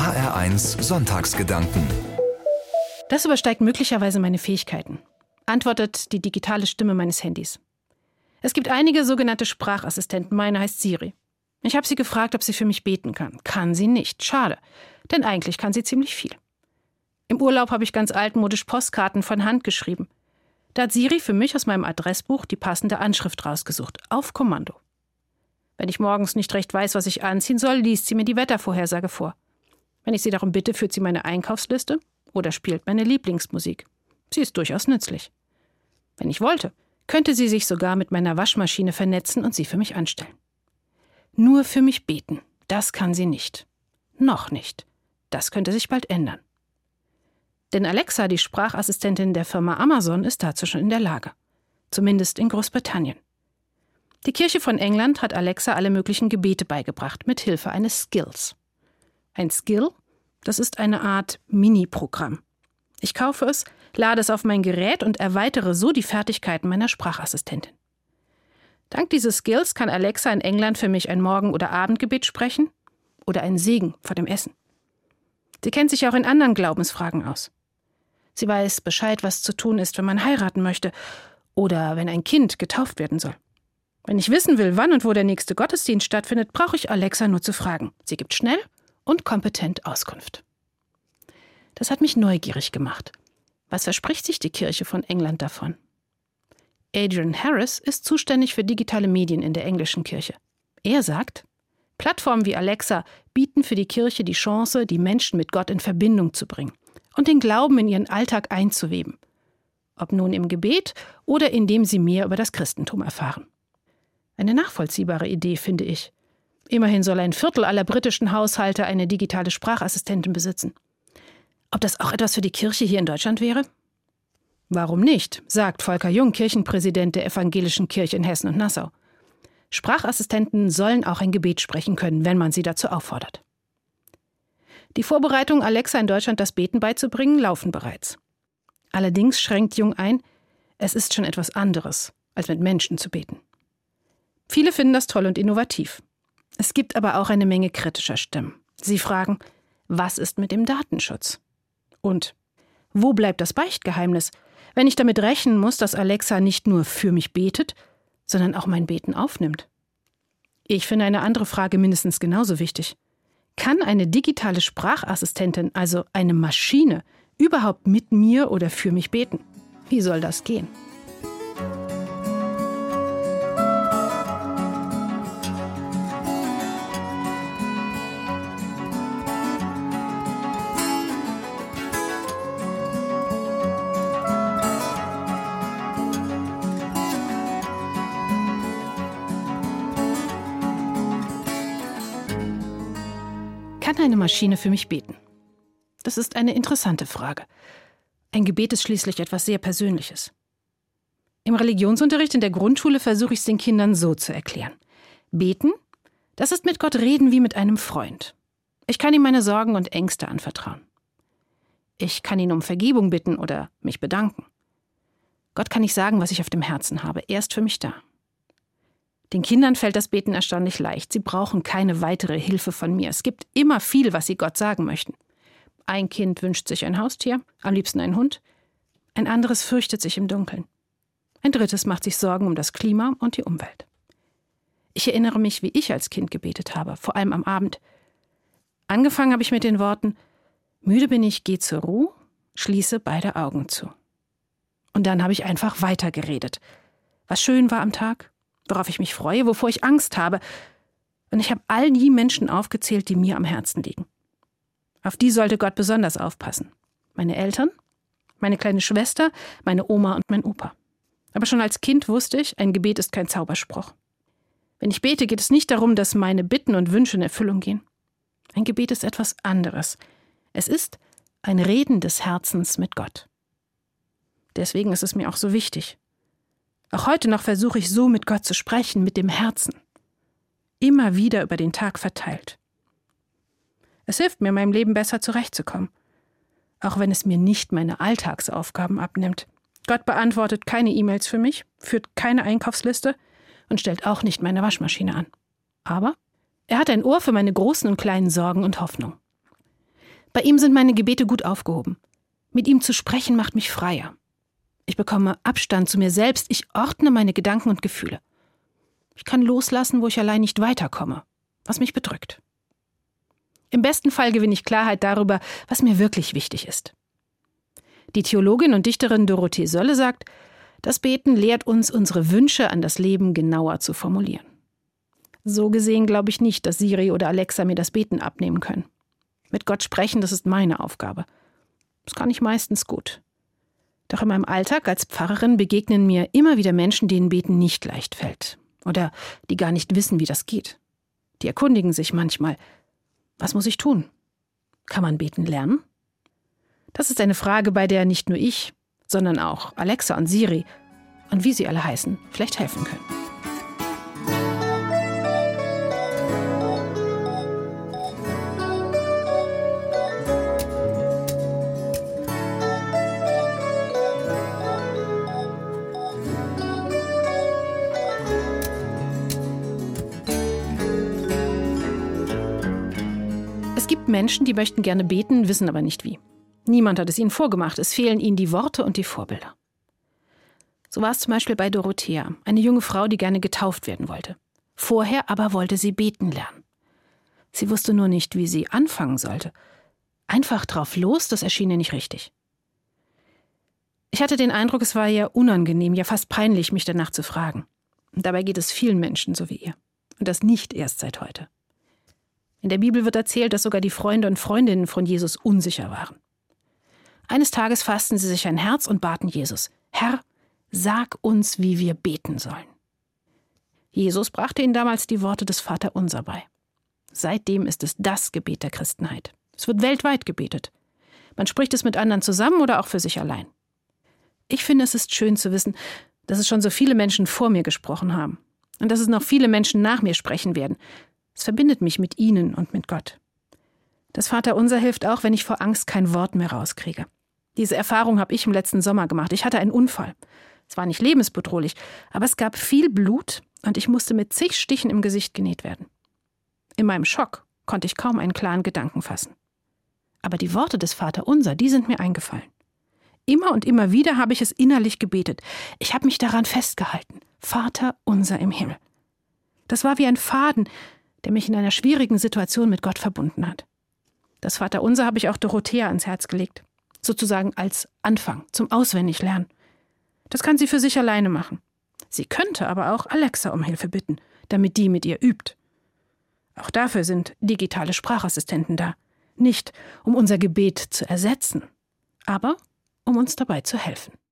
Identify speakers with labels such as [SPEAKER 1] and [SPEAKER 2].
[SPEAKER 1] HR1 Sonntagsgedanken.
[SPEAKER 2] Das übersteigt möglicherweise meine Fähigkeiten, antwortet die digitale Stimme meines Handys. Es gibt einige sogenannte Sprachassistenten, meine heißt Siri. Ich habe sie gefragt, ob sie für mich beten kann. Kann sie nicht, schade, denn eigentlich kann sie ziemlich viel. Im Urlaub habe ich ganz altmodisch Postkarten von Hand geschrieben. Da hat Siri für mich aus meinem Adressbuch die passende Anschrift rausgesucht, auf Kommando. Wenn ich morgens nicht recht weiß, was ich anziehen soll, liest sie mir die Wettervorhersage vor. Wenn ich sie darum bitte, führt sie meine Einkaufsliste oder spielt meine Lieblingsmusik. Sie ist durchaus nützlich. Wenn ich wollte, könnte sie sich sogar mit meiner Waschmaschine vernetzen und sie für mich anstellen. Nur für mich beten, das kann sie nicht. Noch nicht. Das könnte sich bald ändern. Denn Alexa, die Sprachassistentin der Firma Amazon, ist dazu schon in der Lage. Zumindest in Großbritannien. Die Kirche von England hat Alexa alle möglichen Gebete beigebracht, mit Hilfe eines Skills. Ein Skill, das ist eine Art Mini-Programm. Ich kaufe es, lade es auf mein Gerät und erweitere so die Fertigkeiten meiner Sprachassistentin. Dank dieses Skills kann Alexa in England für mich ein Morgen- oder Abendgebet sprechen oder einen Segen vor dem Essen. Sie kennt sich auch in anderen Glaubensfragen aus. Sie weiß Bescheid, was zu tun ist, wenn man heiraten möchte oder wenn ein Kind getauft werden soll. Wenn ich wissen will, wann und wo der nächste Gottesdienst stattfindet, brauche ich Alexa nur zu fragen. Sie gibt schnell und kompetent Auskunft. Das hat mich neugierig gemacht. Was verspricht sich die Kirche von England davon? Adrian Harris ist zuständig für digitale Medien in der englischen Kirche. Er sagt, Plattformen wie Alexa bieten für die Kirche die Chance, die Menschen mit Gott in Verbindung zu bringen und den Glauben in ihren Alltag einzuweben. Ob nun im Gebet oder indem sie mehr über das Christentum erfahren. Eine nachvollziehbare Idee, finde ich. Immerhin soll ein Viertel aller britischen Haushalte eine digitale Sprachassistentin besitzen. Ob das auch etwas für die Kirche hier in Deutschland wäre? Warum nicht, sagt Volker Jung, Kirchenpräsident der Evangelischen Kirche in Hessen und Nassau. Sprachassistenten sollen auch ein Gebet sprechen können, wenn man sie dazu auffordert. Die Vorbereitungen, Alexa in Deutschland das Beten beizubringen, laufen bereits. Allerdings schränkt Jung ein, es ist schon etwas anderes, als mit Menschen zu beten. Viele finden das toll und innovativ. Es gibt aber auch eine Menge kritischer Stimmen. Sie fragen, was ist mit dem Datenschutz? Und wo bleibt das Beichtgeheimnis, wenn ich damit rechnen muss, dass Alexa nicht nur für mich betet, sondern auch mein Beten aufnimmt? Ich finde eine andere Frage mindestens genauso wichtig. Kann eine digitale Sprachassistentin, also eine Maschine, überhaupt mit mir oder für mich beten? Wie soll das gehen? Kann eine Maschine für mich beten? Das ist eine interessante Frage. Ein Gebet ist schließlich etwas sehr Persönliches. Im Religionsunterricht in der Grundschule versuche ich es den Kindern so zu erklären. Beten, das ist mit Gott reden wie mit einem Freund. Ich kann ihm meine Sorgen und Ängste anvertrauen. Ich kann ihn um Vergebung bitten oder mich bedanken. Gott kann nicht sagen, was ich auf dem Herzen habe. Er ist für mich da. Den Kindern fällt das Beten erstaunlich leicht. Sie brauchen keine weitere Hilfe von mir. Es gibt immer viel, was sie Gott sagen möchten. Ein Kind wünscht sich ein Haustier, am liebsten einen Hund. Ein anderes fürchtet sich im Dunkeln. Ein drittes macht sich Sorgen um das Klima und die Umwelt. Ich erinnere mich, wie ich als Kind gebetet habe, vor allem am Abend. Angefangen habe ich mit den Worten, müde bin ich, geh zur Ruhe, schließe beide Augen zu. Und dann habe ich einfach weitergeredet. Was schön war am Tag, worauf ich mich freue, wovor ich Angst habe. Und ich habe all die Menschen aufgezählt, die mir am Herzen liegen. Auf die sollte Gott besonders aufpassen. Meine Eltern, meine kleine Schwester, meine Oma und mein Opa. Aber schon als Kind wusste ich, ein Gebet ist kein Zauberspruch. Wenn ich bete, geht es nicht darum, dass meine Bitten und Wünsche in Erfüllung gehen. Ein Gebet ist etwas anderes. Es ist ein Reden des Herzens mit Gott. Deswegen ist es mir auch so wichtig. Auch heute noch versuche ich so mit Gott zu sprechen, mit dem Herzen. Immer wieder über den Tag verteilt. Es hilft mir, in meinem Leben besser zurechtzukommen. Auch wenn es mir nicht meine Alltagsaufgaben abnimmt. Gott beantwortet keine E-Mails für mich, führt keine Einkaufsliste und stellt auch nicht meine Waschmaschine an. Aber er hat ein Ohr für meine großen und kleinen Sorgen und Hoffnungen. Bei ihm sind meine Gebete gut aufgehoben. Mit ihm zu sprechen macht mich freier. Ich bekomme Abstand zu mir selbst, ich ordne meine Gedanken und Gefühle. Ich kann loslassen, wo ich allein nicht weiterkomme, was mich bedrückt. Im besten Fall gewinne ich Klarheit darüber, was mir wirklich wichtig ist. Die Theologin und Dichterin Dorothee Sölle sagt, das Beten lehrt uns, unsere Wünsche an das Leben genauer zu formulieren. So gesehen glaube ich nicht, dass Siri oder Alexa mir das Beten abnehmen können. Mit Gott sprechen, das ist meine Aufgabe. Das kann ich meistens gut. Doch in meinem Alltag als Pfarrerin begegnen mir immer wieder Menschen, denen Beten nicht leicht fällt. Oder die gar nicht wissen, wie das geht. Die erkundigen sich manchmal, was muss ich tun? Kann man beten lernen? Das ist eine Frage, bei der nicht nur ich, sondern auch Alexa und Siri und wie sie alle heißen, vielleicht helfen können. Es gibt Menschen, die möchten gerne beten, wissen aber nicht wie. Niemand hat es ihnen vorgemacht, es fehlen ihnen die Worte und die Vorbilder. So war es zum Beispiel bei Dorothea, eine junge Frau, die gerne getauft werden wollte. Vorher aber wollte sie beten lernen. Sie wusste nur nicht, wie sie anfangen sollte. Einfach drauf los, das erschien ihr nicht richtig. Ich hatte den Eindruck, es war ihr unangenehm, ja fast peinlich, mich danach zu fragen. Und dabei geht es vielen Menschen so wie ihr. Und das nicht erst seit heute. In der Bibel wird erzählt, dass sogar die Freunde und Freundinnen von Jesus unsicher waren. Eines Tages fassten sie sich ein Herz und baten Jesus: Herr, sag uns, wie wir beten sollen. Jesus brachte ihnen damals die Worte des Vaterunser bei. Seitdem ist es das Gebet der Christenheit. Es wird weltweit gebetet. Man spricht es mit anderen zusammen oder auch für sich allein. Ich finde, es ist schön zu wissen, dass es schon so viele Menschen vor mir gesprochen haben und dass es noch viele Menschen nach mir sprechen werden. Es verbindet mich mit ihnen und mit Gott. Das Vaterunser hilft auch, wenn ich vor Angst kein Wort mehr rauskriege. Diese Erfahrung habe ich im letzten Sommer gemacht. Ich hatte einen Unfall. Es war nicht lebensbedrohlich, aber es gab viel Blut und ich musste mit zig Stichen im Gesicht genäht werden. In meinem Schock konnte ich kaum einen klaren Gedanken fassen. Aber die Worte des Vaterunser, die sind mir eingefallen. Immer und immer wieder habe ich es innerlich gebetet. Ich habe mich daran festgehalten. Vater unser im Himmel. Das war wie ein Faden, der mich in einer schwierigen Situation mit Gott verbunden hat. Das Vaterunser habe ich auch Dorothea ans Herz gelegt. Sozusagen als Anfang, zum Auswendiglernen. Das kann sie für sich alleine machen. Sie könnte aber auch Alexa um Hilfe bitten, damit die mit ihr übt. Auch dafür sind digitale Sprachassistenten da. Nicht, um unser Gebet zu ersetzen, aber um uns dabei zu helfen.